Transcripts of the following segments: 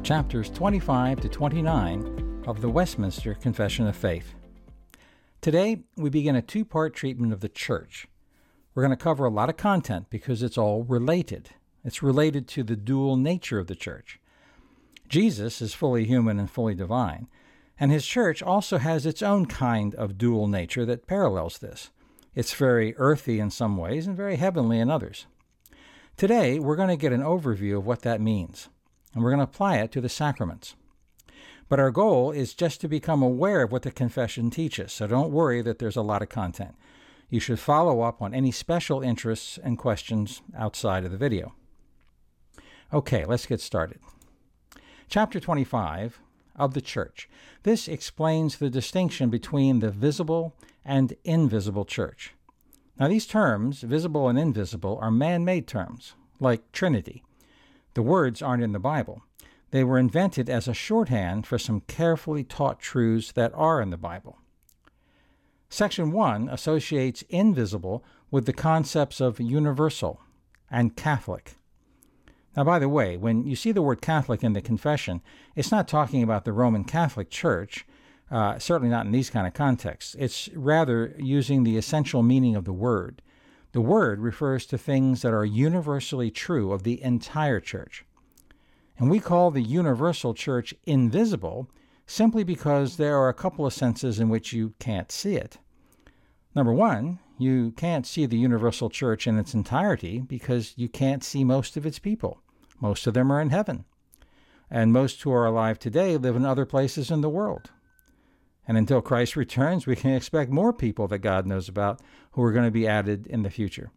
chapters 25 to 29 of the Westminster Confession of Faith. Today, we begin a two-part treatment of the church. We're going to cover a lot of content because it's all related. It's related to the dual nature of the church. Jesus is fully human and fully divine, and his church also has its own kind of dual nature that parallels this. It's very earthy in some ways and very heavenly in others. Today, we're going to get an overview of what that means, and we're going to apply it to the sacraments. But our goal is just to become aware of what the confession teaches, so don't worry that there's a lot of content. You should follow up on any special interests and questions outside of the video. Okay, let's get started. Chapter 25 of the Church. This explains the distinction between the visible and invisible church. Now, these terms, visible and invisible, are man-made terms, like Trinity. The words aren't in the Bible. They were invented as a shorthand for some carefully taught truths that are in the Bible. Section 1 associates invisible with the concepts of universal and Catholic. Now, by the way, when you see the word Catholic in the confession, it's not talking about the Roman Catholic Church, certainly not in these kind of contexts. It's rather using the essential meaning of the word. The word refers to things that are universally true of the entire church. And we call the universal church invisible simply because there are a couple of senses in which you can't see it. Number one, you can't see the universal church in its entirety because you can't see most of its people. Most of them are in heaven. And most who are alive today live in other places in the world. And until Christ returns, we can expect more people that God knows about who are going to be added in the future.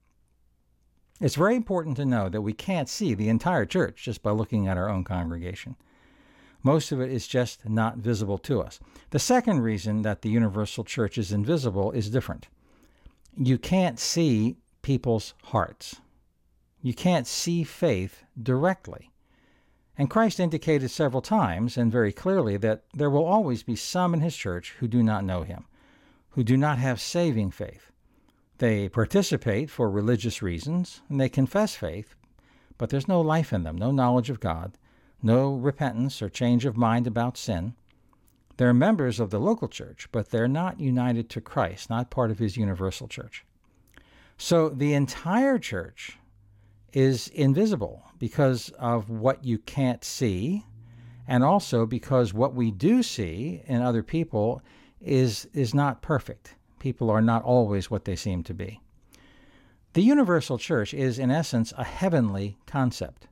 It's very important to know that we can't see the entire church just by looking at our own congregation. Most of it is just not visible to us. The second reason that the universal church is invisible is different. You can't see people's hearts. You can't see faith directly. And Christ indicated several times and very clearly that there will always be some in his church who do not know him, who do not have saving faith. They participate for religious reasons, and they confess faith, but there's no life in them, no knowledge of God, no repentance or change of mind about sin. They're members of the local church, but they're not united to Christ, not part of his universal church. So the entire church is invisible because of what you can't see, and also because what we do see in other people is not perfect. People are not always what they seem to be. The universal church is, in essence, a heavenly concept.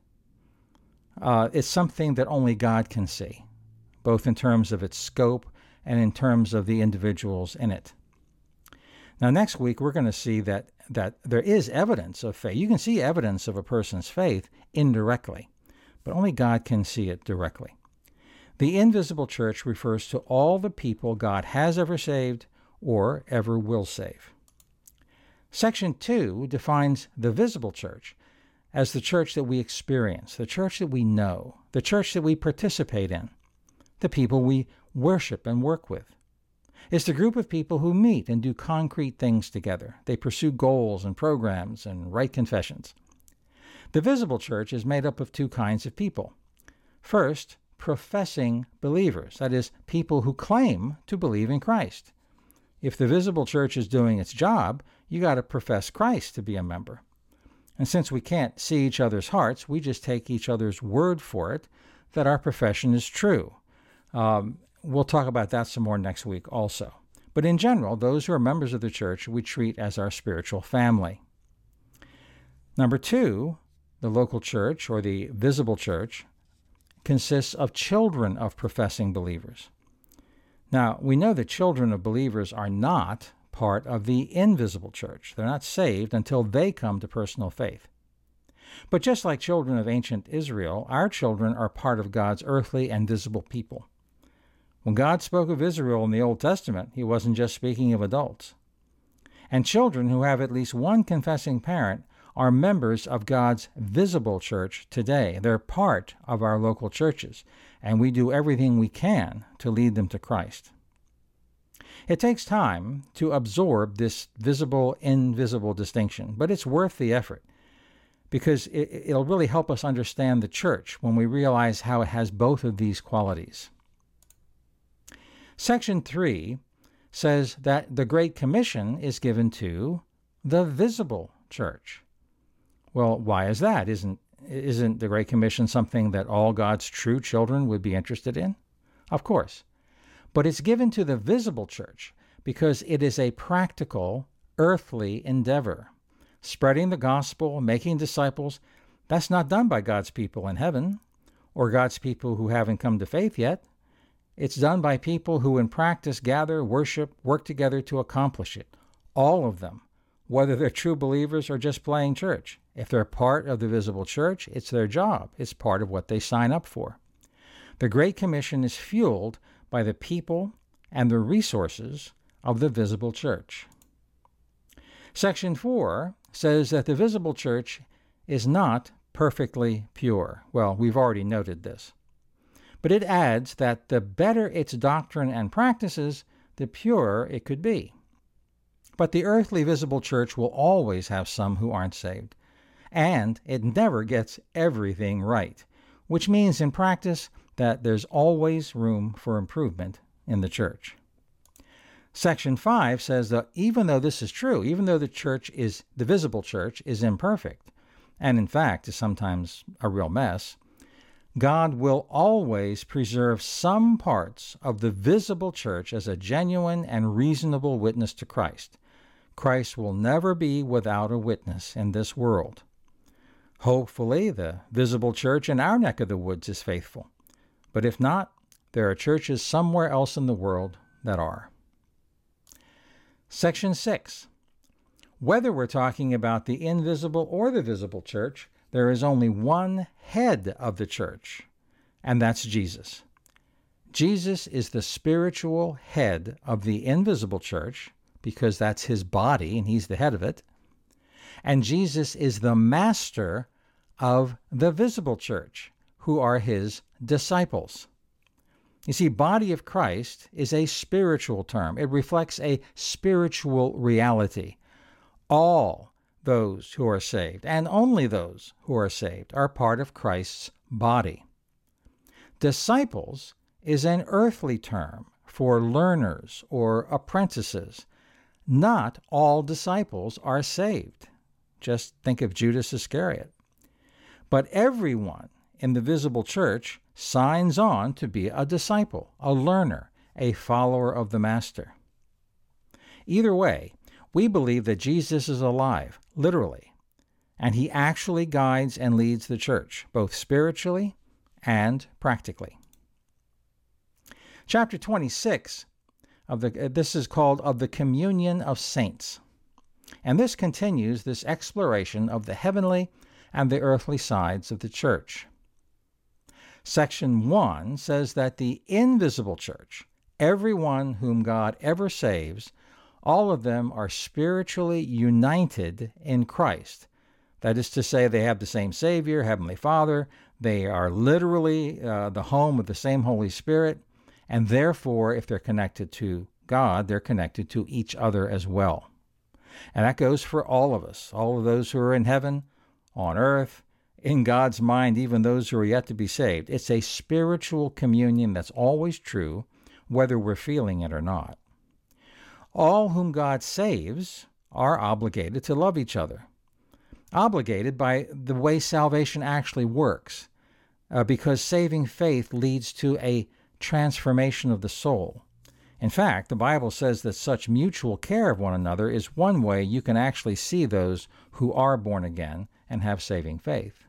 It's something that only God can see, both in terms of its scope and in terms of the individuals in it. Now, next week, we're going to see that there is evidence of faith. You can see evidence of a person's faith indirectly, but only God can see it directly. The invisible church refers to all the people God has ever saved or ever will save. Section 2 defines the visible church as the church that we experience, the church that we know, the church that we participate in, the people we worship and work with. It's the group of people who meet and do concrete things together. They pursue goals and programs and write confessions. The visible church is made up of two kinds of people. First, professing believers, that is, people who claim to believe in Christ. If the visible church is doing its job, you got to profess Christ to be a member. And since we can't see each other's hearts, we just take each other's word for it that our profession is true. We'll talk about that some more next week also. But in general, those who are members of the church we treat as our spiritual family. Number 2, the local church, or the visible church, consists of children of professing believers. Now, we know that children of believers are not part of the invisible church. They're not saved until they come to personal faith. But just like children of ancient Israel, our children are part of God's earthly and visible people. When God spoke of Israel in the Old Testament, he wasn't just speaking of adults. And children who have at least one confessing parent are members of God's visible church today. They're part of our local churches, and we do everything we can to lead them to Christ. It takes time to absorb this visible-invisible distinction, but it's worth the effort. because it'll really help us understand the church when we realize how it has both of these qualities. Section 3 says that the Great Commission is given to the visible church. Well, why is that? Isn't the Great Commission something that all God's true children would be interested in? Of course. But it's given to the visible church because it is a practical, earthly endeavor. Spreading the gospel, making disciples, that's not done by God's people in heaven or God's people who haven't come to faith yet. It's done by people who in practice gather, worship, work together to accomplish it. All of them, whether they're true believers or just playing church. If they're part of the visible church, it's their job. It's part of what they sign up for. The Great Commission is fueled by the people and the resources of the visible church. Section 4 says that the visible church is not perfectly pure. Well, we've already noted this. But it adds that the better its doctrine and practices, the purer it could be. But the earthly visible church will always have some who aren't saved. And it never gets everything right, which means in practice that there's always room for improvement in the church. Section 5 says that even though this is true, even though the visible church is imperfect, and in fact is sometimes a real mess, God will always preserve some parts of the visible church as a genuine and reasonable witness to Christ. Christ will never be without a witness in this world. Hopefully, the visible church in our neck of the woods is faithful. But if not, there are churches somewhere else in the world that are. Section 6. Whether we're talking about the invisible or the visible church, there is only one head of the church, and that's Jesus. Jesus is the spiritual head of the invisible church, because that's his body and he's the head of it. And Jesus is the master of the visible church, who are his disciples. You see, body of Christ is a spiritual term. It reflects a spiritual reality. All those who are saved, and only those who are saved, are part of Christ's body. Disciples is an earthly term for learners or apprentices. Not all disciples are saved. Just think of Judas Iscariot. But everyone in the visible church signs on to be a disciple, a learner, a follower of the Master. Either way, we believe that Jesus is alive, literally, and he actually guides and leads the church, both spiritually and practically. Chapter 26 this is called Of the Communion of Saints. And this continues this exploration of the heavenly and the earthly sides of the church. Section 1 says that the invisible church, everyone whom God ever saves, all of them are spiritually united in Christ. That is to say, they have the same Savior, Heavenly Father. They are literally the home of the same Holy Spirit. And therefore, if they're connected to God, they're connected to each other as well. And that goes for all of us, all of those who are in heaven, on earth, in God's mind, even those who are yet to be saved. It's a spiritual communion that's always true, whether we're feeling it or not. All whom God saves are obligated to love each other. Obligated by the way salvation actually works, because saving faith leads to a transformation of the soul. In fact, the Bible says that such mutual care of one another is one way you can actually see those who are born again and have saving faith.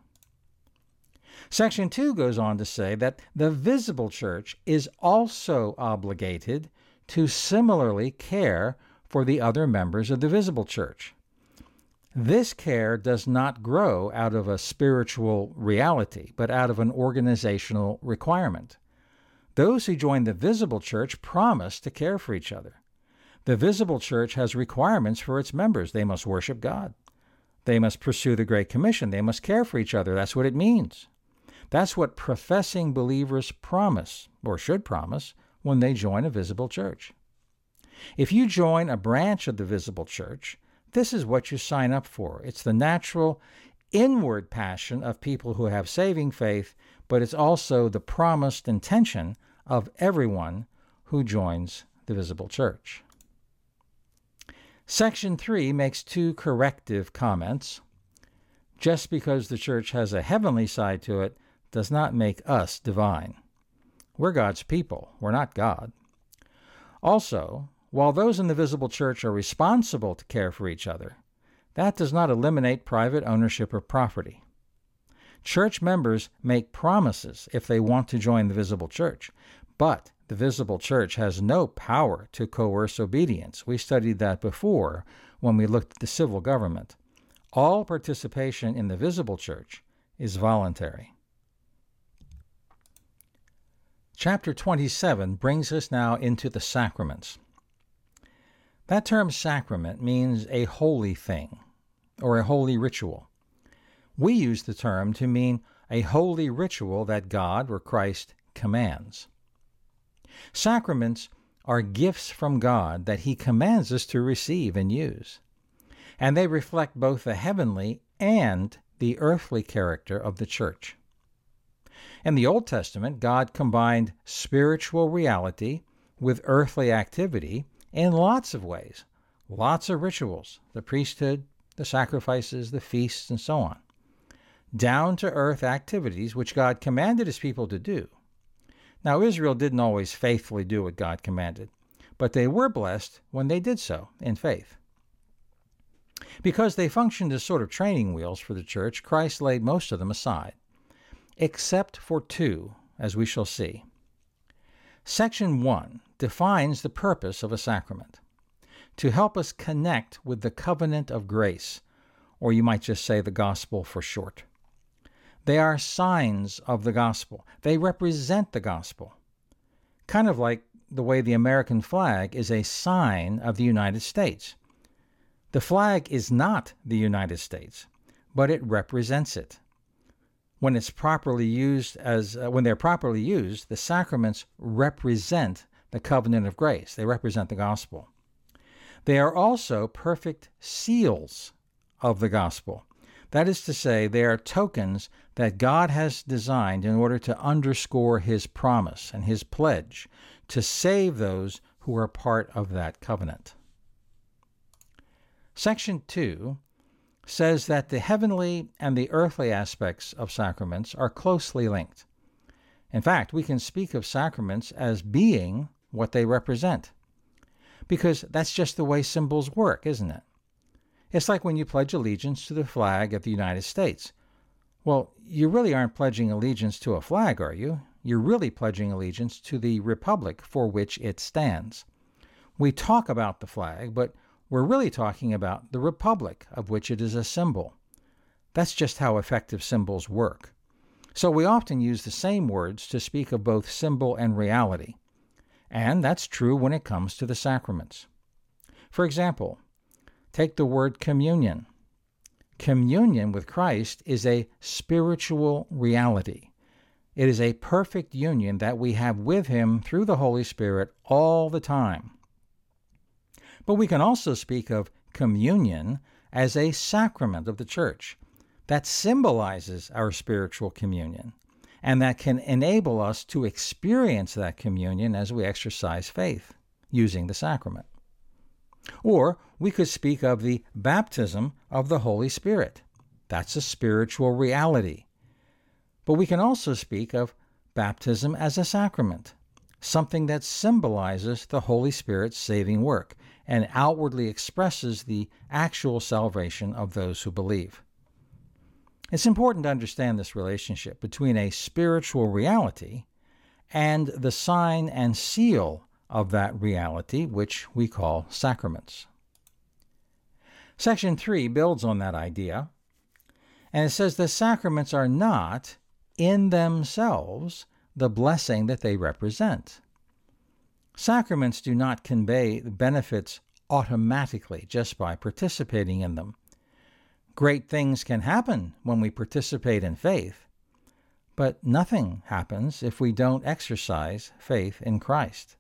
Section 2 goes on to say that the visible church is also obligated to similarly care for the other members of the visible church. This care does not grow out of a spiritual reality, but out of an organizational requirement. Those who join the visible church promise to care for each other. The visible church has requirements for its members. They must worship God. They must pursue the Great Commission. They must care for each other. That's what it means. That's what professing believers promise, or should promise, when they join a visible church. If you join a branch of the visible church, this is what you sign up for. It's the natural, inward passion of people who have saving faith, but it's also the promised intention of everyone who joins the visible church. Section 3 makes two corrective comments. Just because the church has a heavenly side to it does not make us divine. We're God's people. We're not God. Also, while those in the visible church are responsible to care for each other, that does not eliminate private ownership of property. Church members make promises if they want to join the visible church, but the visible church has no power to coerce obedience. We studied that before when we looked at the civil government. All participation in the visible church is voluntary. Chapter 27 brings us now into the sacraments. That term sacrament means a holy thing or a holy ritual. We use the term to mean a holy ritual that God or Christ commands. Sacraments are gifts from God that He commands us to receive and use, and they reflect both the heavenly and the earthly character of the church. In the Old Testament, God combined spiritual reality with earthly activity in lots of ways, lots of rituals, the priesthood, the sacrifices, the feasts, and so on. Down-to-earth activities which God commanded His people to do. Now, Israel didn't always faithfully do what God commanded, but they were blessed when they did so in faith. Because they functioned as sort of training wheels for the church, Christ laid most of them aside, except for two, as we shall see. Section 1 defines the purpose of a sacrament: to help us connect with the covenant of grace, or you might just say the gospel for short. They are signs of the gospel. They represent the gospel. Kind of like the way the American flag is a sign of the United States. The flag is not the United States, but it represents it. When they're properly used, the sacraments represent the covenant of grace. They represent the gospel. They are also perfect seals of the gospel. That is to say, they are tokens that God has designed in order to underscore His promise and His pledge to save those who are part of that covenant. Section 2 says that the heavenly and the earthly aspects of sacraments are closely linked. In fact, we can speak of sacraments as being what they represent, because that's just the way symbols work, isn't it? It's like when you pledge allegiance to the flag of the United States. Well, you really aren't pledging allegiance to a flag, are you? You're really pledging allegiance to the republic for which it stands. We talk about the flag, but we're really talking about the republic of which it is a symbol. That's just how effective symbols work. So we often use the same words to speak of both symbol and reality. And that's true when it comes to the sacraments. For example, take the word communion. Communion with Christ is a spiritual reality. It is a perfect union that we have with Him through the Holy Spirit all the time. But we can also speak of communion as a sacrament of the church that symbolizes our spiritual communion and that can enable us to experience that communion as we exercise faith using the sacrament. Or we could speak of the baptism of the Holy Spirit. That's a spiritual reality. But we can also speak of baptism as a sacrament, something that symbolizes the Holy Spirit's saving work and outwardly expresses the actual salvation of those who believe. It's important to understand this relationship between a spiritual reality and the sign and seal of that reality, which we call sacraments. Section 3 builds on that idea, and it says the sacraments are not, in themselves, the blessing that they represent. Sacraments do not convey benefits automatically just by participating in them. Great things can happen when we participate in faith, but nothing happens if we don't exercise faith in Christ.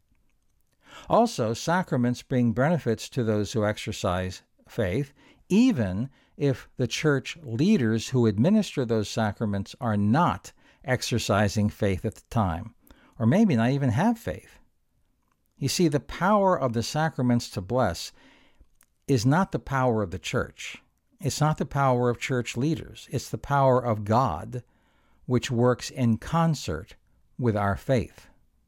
Also, sacraments bring benefits to those who exercise faith, even if the church leaders who administer those sacraments are not exercising faith at the time, or maybe not even have faith. You see, the power of the sacraments to bless is not the power of the church. It's not the power of church leaders. It's the power of God, which works in concert with our faith.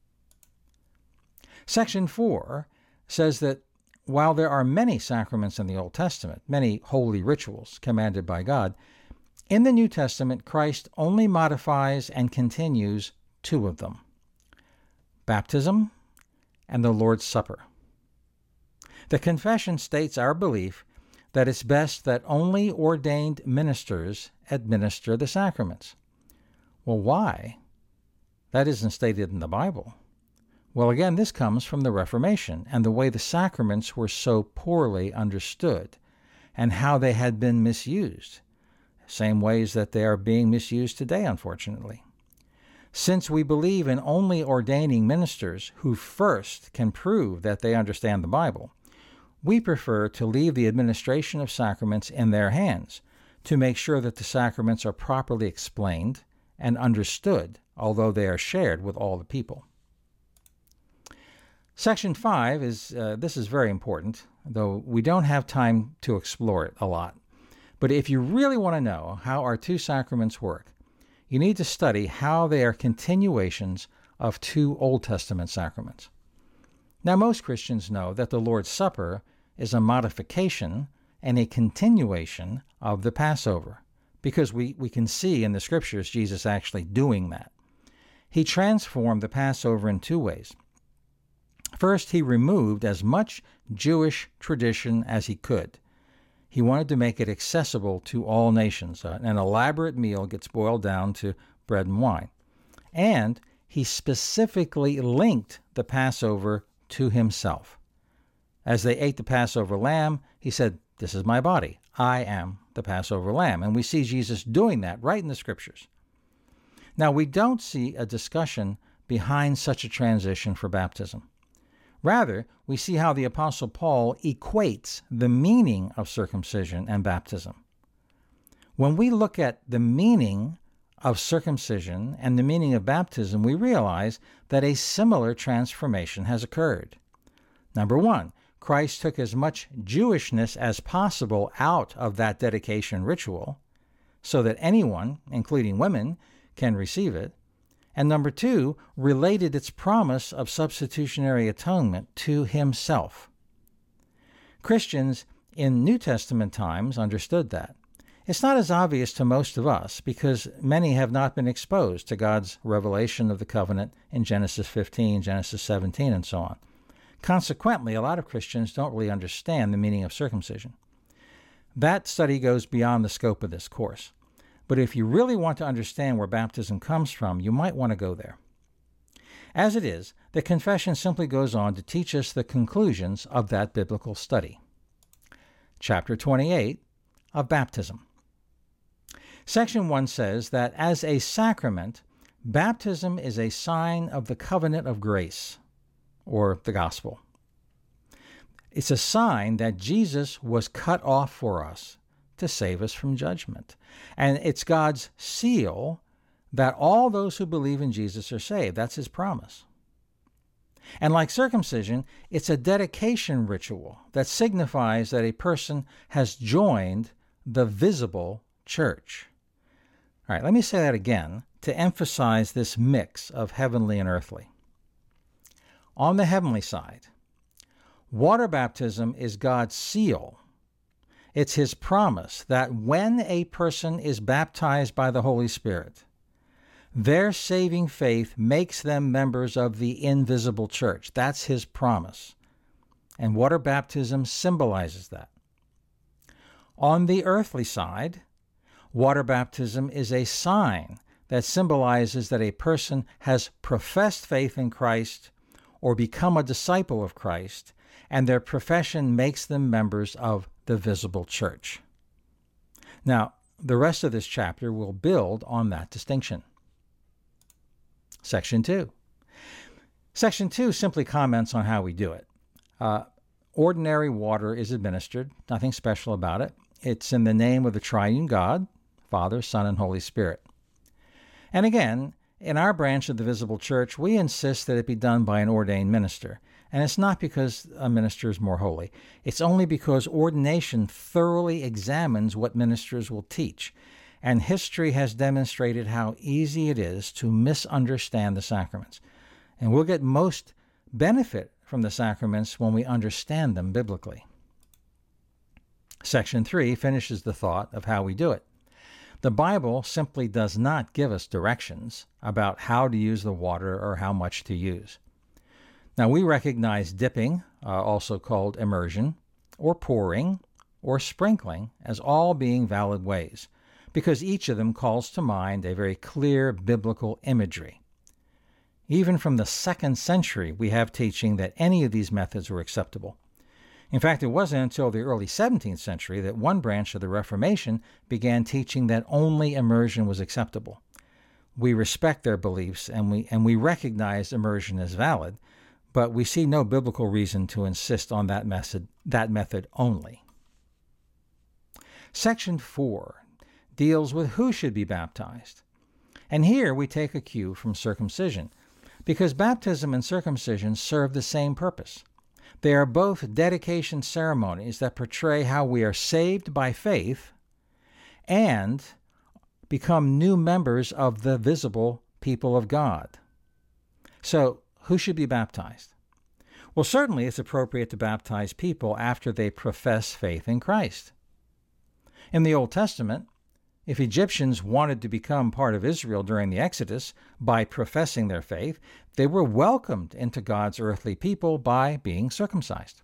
Section 4 says that while there are many sacraments in the Old Testament, many holy rituals commanded by God, in the New Testament, Christ only modifies and continues two of them: baptism and the Lord's Supper. The confession states our belief that it's best that only ordained ministers administer the sacraments. Well, why? That isn't stated in the Bible. Well, again, this comes from the Reformation and the way the sacraments were so poorly understood and how they had been misused, same ways that they are being misused today, unfortunately. Since we believe in only ordaining ministers who first can prove that they understand the Bible, we prefer to leave the administration of sacraments in their hands to make sure that the sacraments are properly explained and understood, although they are shared with all the people. Section 5 this is very important, though we don't have time to explore it a lot. But if you really want to know how our two sacraments work, you need to study how they are continuations of two Old Testament sacraments. Now, most Christians know that the Lord's Supper is a modification and a continuation of the Passover, because we can see in the Scriptures Jesus actually doing that. He transformed the Passover in two ways. First, he removed as much Jewish tradition as he could. He wanted to make it accessible to all nations. An elaborate meal gets boiled down to bread and wine. And he specifically linked the Passover to himself. As they ate the Passover lamb, he said, "This is my body. I am the Passover lamb." And we see Jesus doing that right in the Scriptures. Now, we don't see a discussion behind such a transition for baptism. Rather, we see how the Apostle Paul equates the meaning of circumcision and baptism. When we look at the meaning of circumcision and the meaning of baptism, we realize that a similar transformation has occurred. Number one, Christ took as much Jewishness as possible out of that dedication ritual so that anyone, including women, can receive it. And number two, related its promise of substitutionary atonement to himself. Christians in New Testament times understood that. It's not as obvious to most of us because many have not been exposed to God's revelation of the covenant in Genesis 15, Genesis 17, and so on. Consequently, a lot of Christians don't really understand the meaning of circumcision. That study goes beyond the scope of this course. But if you really want to understand where baptism comes from, you might want to go there. As it is, the confession simply goes on to teach us the conclusions of that biblical study. Chapter 28 of Baptism. Section 1 says that as a sacrament, baptism is a sign of the covenant of grace, or the gospel. It's a sign that Jesus was cut off for us to save us from judgment. And it's God's seal that all those who believe in Jesus are saved. That's his promise. And like circumcision, it's a dedication ritual that signifies that a person has joined the visible church. All right, let me say that again to emphasize this mix of heavenly and earthly. On the heavenly side, water baptism is God's seal. It's his promise that when a person is baptized by the Holy Spirit, their saving faith makes them members of the invisible church. That's his promise. And water baptism symbolizes that. On the earthly side, water baptism is a sign that symbolizes that a person has professed faith in Christ or become a disciple of Christ, and their profession makes them members of the visible church. Now, the rest of this chapter will build on that distinction. Section 2. Section 2 simply comments on how we do it. Ordinary water is administered, nothing special about it. It's in the name of the triune God, Father, Son, and Holy Spirit. And again, in our branch of the Visible Church, we insist that it be done by an ordained minister. And it's not because a minister is more holy. It's only because ordination thoroughly examines what ministers will teach. And history has demonstrated how easy it is to misunderstand the sacraments. And we'll get most benefit from the sacraments when we understand them biblically. Section 3 finishes the thought of how we do it. The Bible simply does not give us directions about how to use the water or how much to use. Now, we recognize dipping, also called immersion, or pouring, or sprinkling, as all being valid ways, because each of them calls to mind a very clear biblical imagery. Even from the 2nd century, we have teaching that any of these methods were acceptable. In fact, it wasn't until the early 17th century that one branch of the Reformation began teaching that only immersion was acceptable. We respect their beliefs and we recognize immersion as valid, but we see no biblical reason to insist on that method only. Section 4 deals with who should be baptized. And here we take a cue from circumcision, because baptism and circumcision serve the same purpose. They are both dedication ceremonies that portray how we are saved by faith and become new members of the visible people of God. So, who should be baptized? Well, certainly it's appropriate to baptize people after they profess faith in Christ. In the Old Testament, if Egyptians wanted to become part of Israel during the Exodus by professing their faith, they were welcomed into God's earthly people by being circumcised.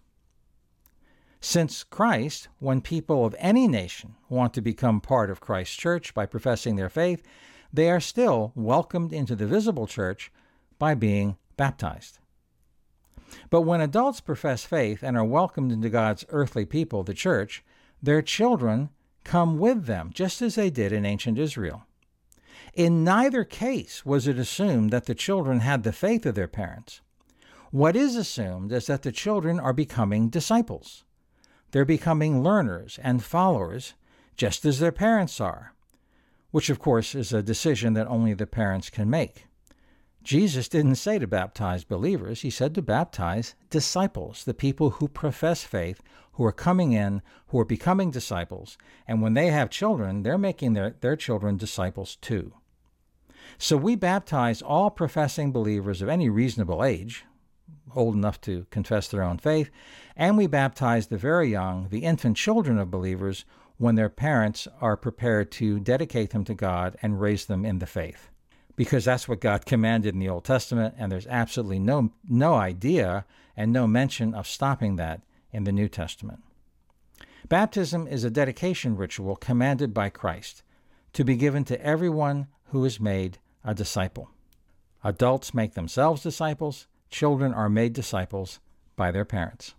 Since Christ, when people of any nation want to become part of Christ's church by professing their faith, they are still welcomed into the visible church by being baptized. But when adults profess faith and are welcomed into God's earthly people, the church, their children come with them, just as they did in ancient Israel. In neither case was it assumed that the children had the faith of their parents. What is assumed is that the children are becoming disciples. They're becoming learners and followers, just as their parents are, which of course is a decision that only the parents can make. Jesus didn't say to baptize believers. He said to baptize disciples, the people who profess faith, who are coming in, who are becoming disciples. And when they have children, they're making their children disciples too. So we baptize all professing believers of any reasonable age, old enough to confess their own faith, and we baptize the very young, the infant children of believers, when their parents are prepared to dedicate them to God and raise them in the faith. Because that's what God commanded in the Old Testament, and there's absolutely no idea and no mention of stopping that in the New Testament. Baptism is a dedication ritual commanded by Christ to be given to everyone who is made a disciple. Adults make themselves disciples. Children are made disciples by their parents.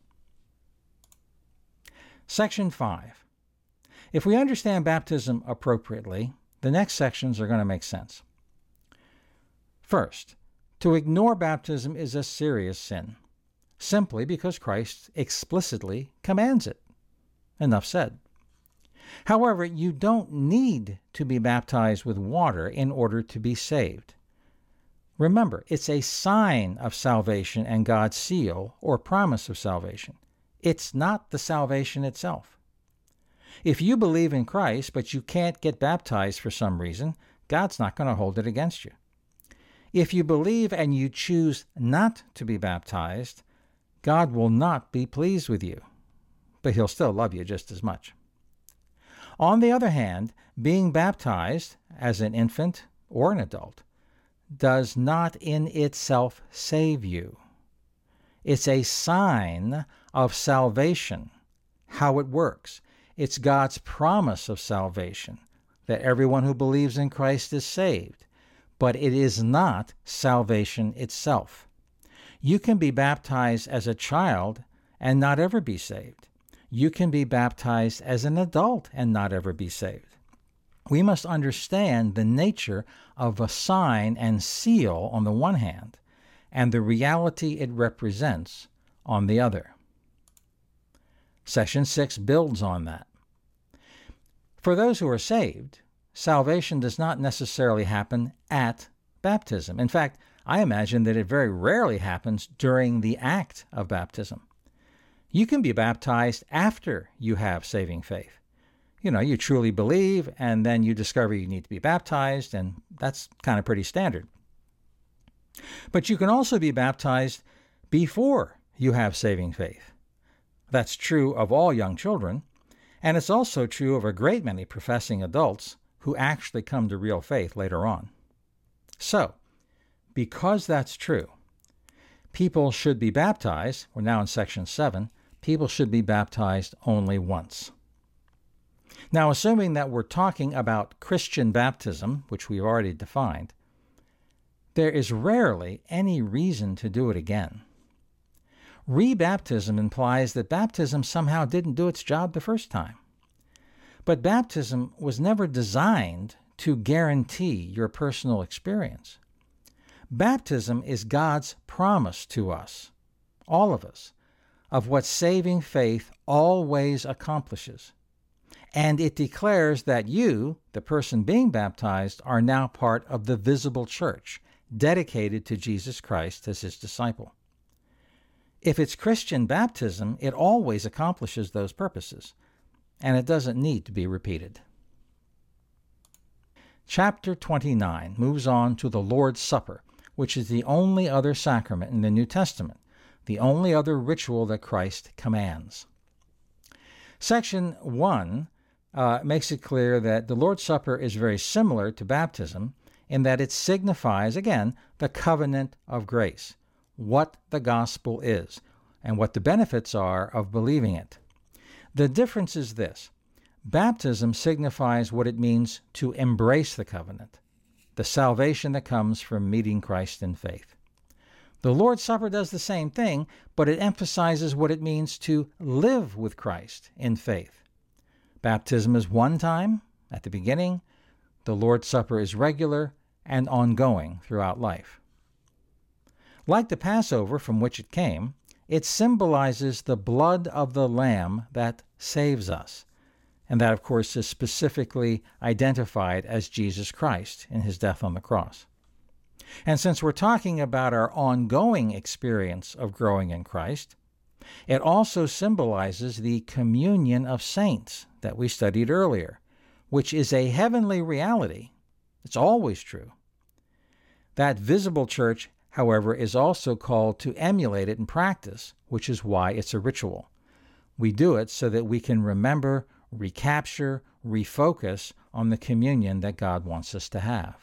Section 5. If we understand baptism appropriately, the next sections are going to make sense. First, to ignore baptism is a serious sin, simply because Christ explicitly commands it. Enough said. However, you don't need to be baptized with water in order to be saved. Remember, it's a sign of salvation and God's seal or promise of salvation. It's not the salvation itself. If you believe in Christ, but you can't get baptized for some reason, God's not going to hold it against you. If you believe and you choose not to be baptized, God will not be pleased with you, but he'll still love you just as much. On the other hand, being baptized as an infant or an adult does not in itself save you. It's a sign of salvation, how it works. It's God's promise of salvation, that everyone who believes in Christ is saved. But it is not salvation itself. You can be baptized as a child and not ever be saved. You can be baptized as an adult and not ever be saved. We must understand the nature of a sign and seal on the one hand, and the reality it represents on the other. Section 6 builds on that. For those who are saved, salvation does not necessarily happen at baptism. In fact, I imagine that it very rarely happens during the act of baptism. You can be baptized after you have saving faith. You truly believe, and then you discover you need to be baptized, and that's kind of pretty standard. But you can also be baptized before you have saving faith. That's true of all young children, and it's also true of a great many professing adults who actually come to real faith later on. So, because that's true, people should be baptized. We're now in section 7. People should be baptized only once. Now, assuming that we're talking about Christian baptism, which we've already defined, there is rarely any reason to do it again. Rebaptism implies that baptism somehow didn't do its job the first time. But baptism was never designed to guarantee your personal experience. Baptism is God's promise to us, all of us, of what saving faith always accomplishes. And it declares that you, the person being baptized, are now part of the visible church, dedicated to Jesus Christ as his disciple. If it's Christian baptism, it always accomplishes those purposes, and it doesn't need to be repeated. Chapter 29 moves on to the Lord's Supper, which is the only other sacrament in the New Testament, the only other ritual that Christ commands. Section 1 makes it clear that the Lord's Supper is very similar to baptism in that it signifies, again, the covenant of grace, what the gospel is, and what the benefits are of believing it. The difference is this. Baptism signifies what it means to embrace the covenant, the salvation that comes from meeting Christ in faith. The Lord's Supper does the same thing, but it emphasizes what it means to live with Christ in faith. Baptism is one time, at the beginning. The Lord's Supper is regular and ongoing throughout life. Like the Passover from which it came, it symbolizes the blood of the Lamb that saves us. And that, of course, is specifically identified as Jesus Christ in his death on the cross. And since we're talking about our ongoing experience of growing in Christ, it also symbolizes the communion of saints that we studied earlier, which is a heavenly reality. It's always true. That visible church, however, is also called to emulate it in practice, which is why it's a ritual. We do it so that we can remember, recapture, refocus on the communion that God wants us to have.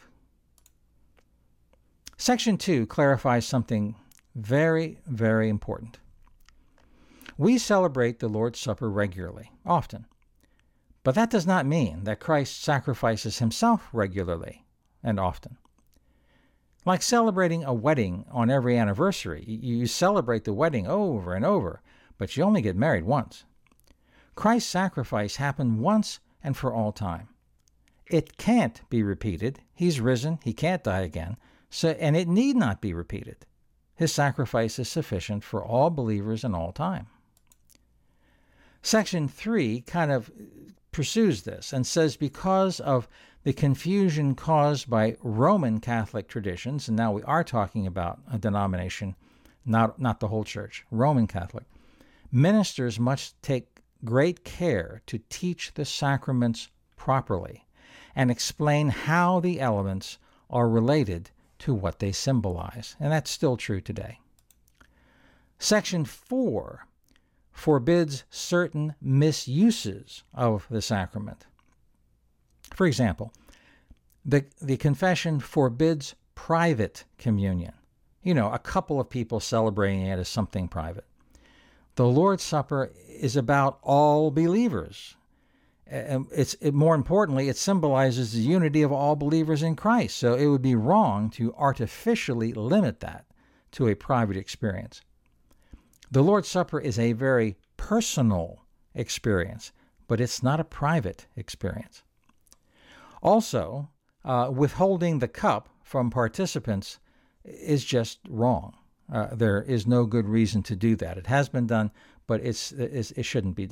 Section 2 clarifies something very, very important. We celebrate the Lord's Supper regularly, often. But that does not mean that Christ sacrifices himself regularly and often. Like celebrating a wedding on every anniversary, you celebrate the wedding over and over, but you only get married once. Christ's sacrifice happened once and for all time. It can't be repeated. He's risen. He can't die again. And it need not be repeated. His sacrifice is sufficient for all believers in all time. Section 3 kind of pursues this and says because of the confusion caused by Roman Catholic traditions, and now we are talking about a denomination, not the whole church, Roman Catholic, ministers must take great care to teach the sacraments properly and explain how the elements are related to what they symbolize. And that's still true today. Section 4 forbids certain misuses of the sacrament. For example, the confession forbids private communion. A couple of people celebrating it as something private. The Lord's Supper is about all believers. More importantly, it symbolizes the unity of all believers in Christ. So it would be wrong to artificially limit that to a private experience. The Lord's Supper is a very personal experience, but it's not a private experience. Also, withholding the cup from participants is just wrong. There is no good reason to do that. It has been done, but it shouldn't be done.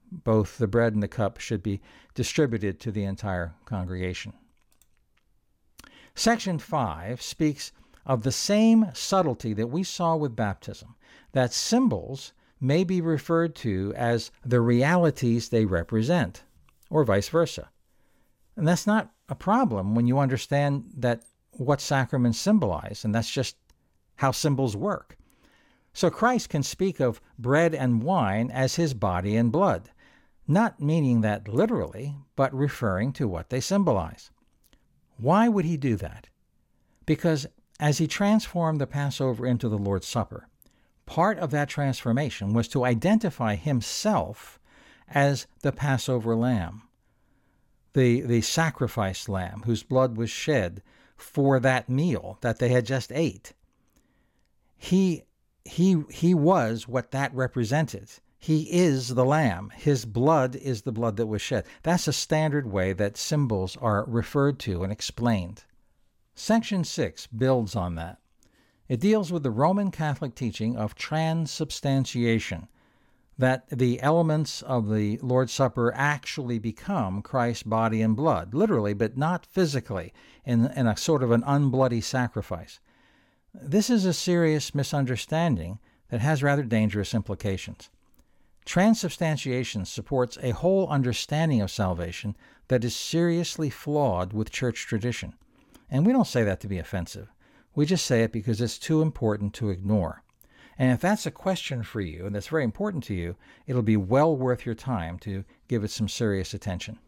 both the bread and the cup should be distributed to the entire congregation. Section 5 speaks of the same subtlety that we saw with baptism, that symbols may be referred to as the realities they represent, or vice versa. And that's not a problem when you understand that what sacraments symbolize, and that's just how symbols work. So Christ can speak of bread and wine as his body and blood, not meaning that literally, but referring to what they symbolize. Why would he do that? Because as he transformed the Passover into the Lord's Supper, part of that transformation was to identify himself as the Passover lamb, the sacrificed lamb whose blood was shed for that meal that they had just ate. He was what that represented. He is the lamb. His blood is the blood that was shed. That's a standard way that symbols are referred to and explained. Section 6 builds on that. It deals with the Roman Catholic teaching of transubstantiation, that the elements of the Lord's Supper actually become Christ's body and blood, literally, but not physically, in a sort of an unbloody sacrifice. This is a serious misunderstanding that has rather dangerous implications. Transubstantiation supports a whole understanding of salvation that is seriously flawed with church tradition. And we don't say that to be offensive. We just say it because it's too important to ignore. And if that's a question for you, and that's very important to you, it'll be well worth your time to give it some serious attention.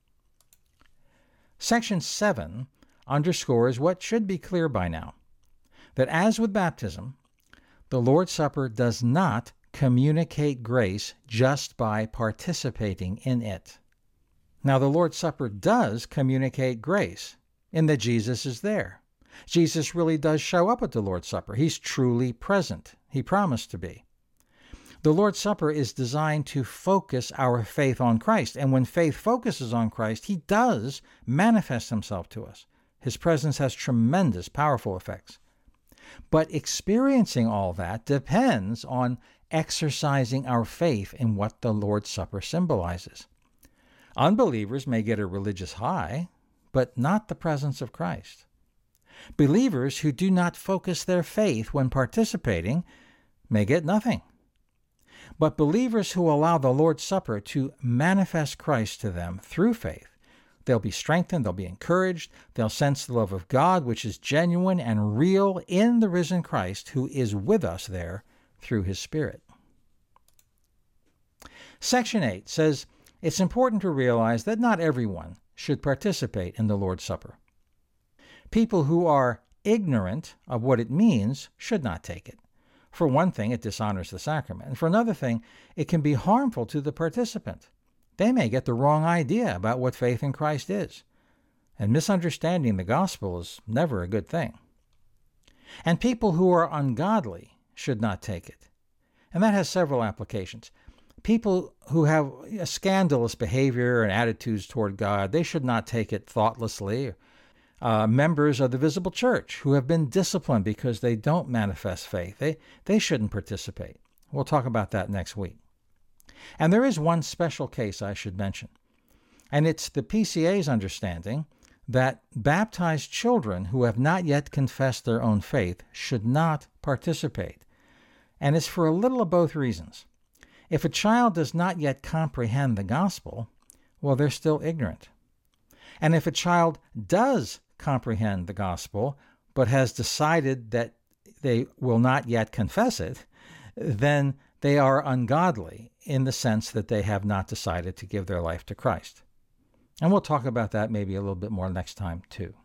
Section 7 underscores what should be clear by now, that as with baptism, the Lord's Supper does not communicate grace just by participating in it. Now, the Lord's Supper does communicate grace in that Jesus is there. Jesus really does show up at the Lord's Supper. He's truly present. He promised to be. The Lord's Supper is designed to focus our faith on Christ. And when faith focuses on Christ, he does manifest himself to us. His presence has tremendous, powerful effects. But experiencing all that depends on exercising our faith in what the Lord's Supper symbolizes. Unbelievers may get a religious high, but not the presence of Christ. Believers who do not focus their faith when participating may get nothing. But believers who allow the Lord's Supper to manifest Christ to them through faith, they'll be strengthened, they'll be encouraged, they'll sense the love of God, which is genuine and real in the risen Christ who is with us there through his Spirit. Section 8 says it's important to realize that not everyone should participate in the Lord's Supper. People who are ignorant of what it means should not take it. For one thing, it dishonors the sacrament. And for another thing, it can be harmful to the participant. They may get the wrong idea about what faith in Christ is. And misunderstanding the gospel is never a good thing. And people who are ungodly should not take it. And that has several applications. People who have a scandalous behavior and attitudes toward God, they should not take it thoughtlessly. Members of the visible church who have been disciplined because they don't manifest faith, they shouldn't participate. We'll talk about that next week. And there is one special case I should mention, and it's the PCA's understanding that baptized children who have not yet confessed their own faith should not participate. And it's for a little of both reasons. If a child does not yet comprehend the gospel, well, they're still ignorant. And if a child does comprehend the gospel, but has decided that they will not yet confess it, then they are ungodly in the sense that they have not decided to give their life to Christ. And we'll talk about that maybe a little bit more next time, too.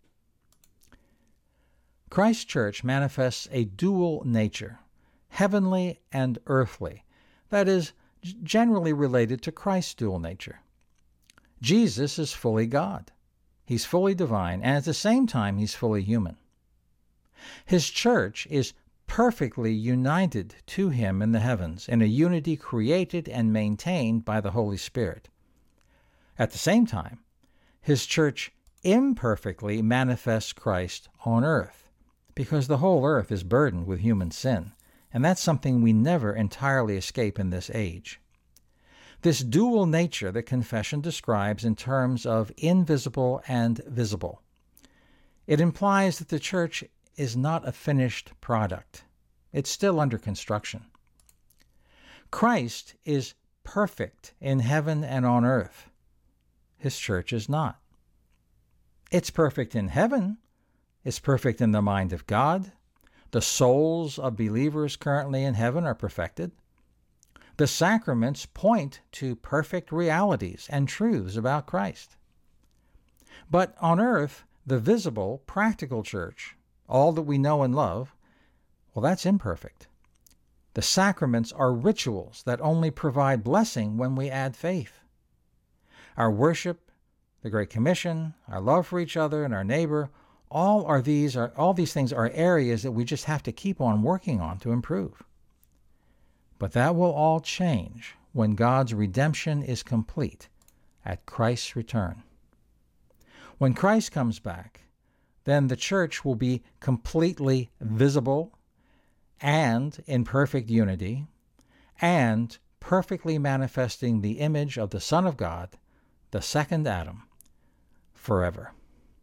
Christ's church manifests a dual nature, heavenly and earthly, that is, generally related to Christ's dual nature. Jesus is fully God. He's fully divine, and at the same time, he's fully human. His church is perfectly united to him in the heavens, in a unity created and maintained by the Holy Spirit. At the same time, his church imperfectly manifests Christ on earth, because the whole earth is burdened with human sin, and that's something we never entirely escape in this age. This dual nature the confession describes in terms of invisible and visible. It implies that the church is not a finished product. It's still under construction. Christ is perfect in heaven and on earth. His church is not. It's perfect in heaven. It's perfect in the mind of God. The souls of believers currently in heaven are perfected. The sacraments point to perfect realities and truths about Christ. But on earth, the visible, practical church, all that we know and love, well, that's imperfect. The sacraments are rituals that only provide blessing when we add faith. Our worship, the Great Commission, our love for each other and our neighbor, all these things are areas that we just have to keep on working on to improve. But that will all change when God's redemption is complete at Christ's return. When Christ comes back, then the church will be completely visible and in perfect unity and perfectly manifesting the image of the Son of God, the second Adam, forever.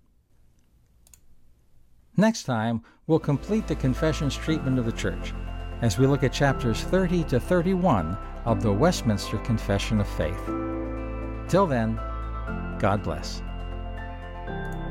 Next time, we'll complete the confession's treatment of the church as we look at chapters 30 to 31 of the Westminster Confession of Faith. Till then, God bless.